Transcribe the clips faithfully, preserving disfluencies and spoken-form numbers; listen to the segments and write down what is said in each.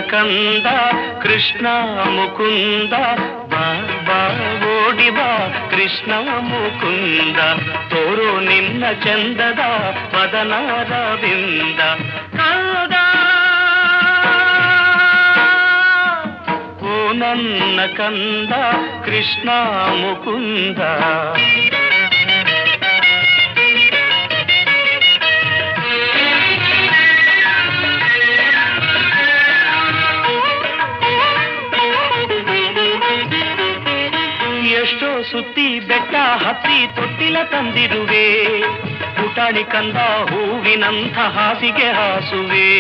ಕಂದ ಕೃಷ್ಣ ಮುಕುಂದ ಬಾ ಬಾ ಓಡಿ ಬಾ ಕೃಷ್ಣ ಮುಕುಂದ ತೋರು ನಿನ್ನ ಚಂದದ ವದನರವಿಂದ ಕಂದ ಓ ನನ್ನ ಕಂದ ಕೃಷ್ಣ ಮುಕುಂದ ಎಷ್ಟೋ ಸುತ್ತಿ ಬೆಟ್ಟ ಹತ್ತಿ ತೊಟ್ಟಿಲ ತಂದಿರುವೆ ಪುಟಾಣಿ ಕಂದ ಹೂವಿನಂಥ ಹಾಸಿಗೆ ಹಾಸುವೆ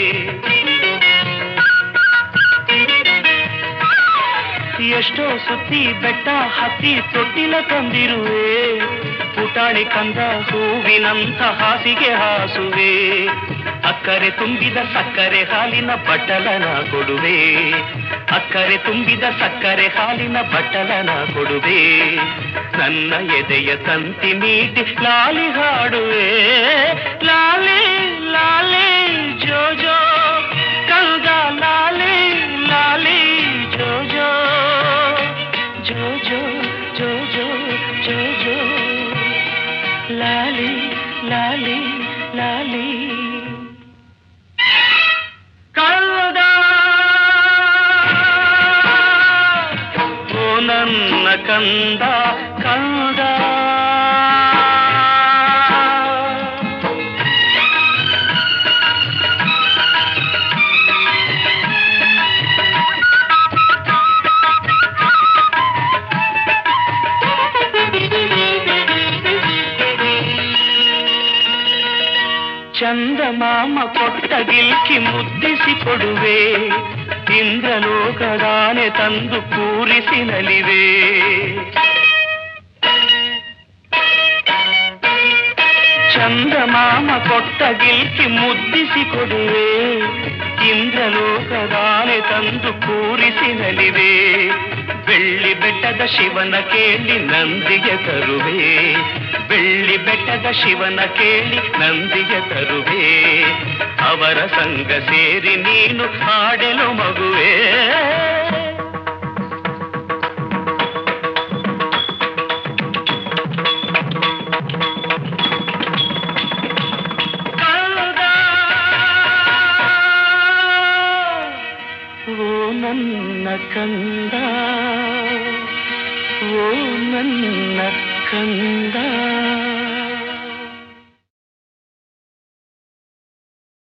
ಎಷ್ಟೋ ಸುತ್ತಿ ಬೆಟ್ಟ ಹತ್ತಿ ತೊಟ್ಟಿಲ ತಂದಿರುವೆ ಪುಟಾಣಿ ಕಂದ ಹೂವಿನಂಥ ಹಾಸಿಗೆ ಹಾಸುವೆ ಅಕ್ಕರೆ ತುಂಬಿದ ಸಕ್ಕರೆ ಹಾಲಿನ ಬಟ್ಟಲನ ಕೊಡುವೆ ಅಕ್ಕರೆ ತುಂಬಿದ ಸಕ್ಕರೆ ಹಾಲಿನ ಬಟ್ಟಲನ ಕೊಡುವೆ ನನ್ನ ಎದೆಯ ತಂತಿ ಮೀಟಿ ಲಾಲಿ ಹಾಡುವೆ ಲಾಲಿ ಲಾಲಿ ಜೋ ಜೋ ಕಂದ ಲಾಲಿ ಲಾಲಿ ಜೋ ಜೋ ಜೋ ಜೋ ಜೋ ಜೋ ಜೋ ಜೋ ಲಾಲಿ ಲಾಲಿ ಲಾಲಿ ಕಂದ ಓ ನನ್ನ ಕಂದ ಕಂದ ಚಂದಮಾಮ ಕೊಟ್ಟ ಗಿಲ್ಕಿ ಮುದ್ದಿಸಿ ಕೊಡುವೆ ಇಂದ್ರಲೋಕದಾನೆ ತಂದು ಕೂರಿಸಿ ನಲಿವೆ ಚಂದಮಾಮ ಕೊಟ್ಟ ಗಿಲ್ಕಿ ಮುದ್ದಿಸಿ ಕೊಡುವೆ ಇಂದ್ರಲೋಕದಾನೆ ತಂದು ಕೂರಿಸಿ ನಲಿವೆ ಬೆಳ್ಳಿ ಬೆಟ್ಟದ ಶಿವನ ಕೇಳಿ ನಂದಿಗೆ ತರುವೆ ಬೆಳ್ಳಿ ಬೆಟ್ಟದ ಶಿವನ ಕೇಳಿ ನಂದಿಗೆ ತರುವೆ ಅವರ ಸಂಗ ಸೇರಿ ನೀನು ಹಾಡೆಲು ಮಗುವೆ ಓ ನನ್ನ ಕಂದ ಓ ನನ್ನ ಕಂದ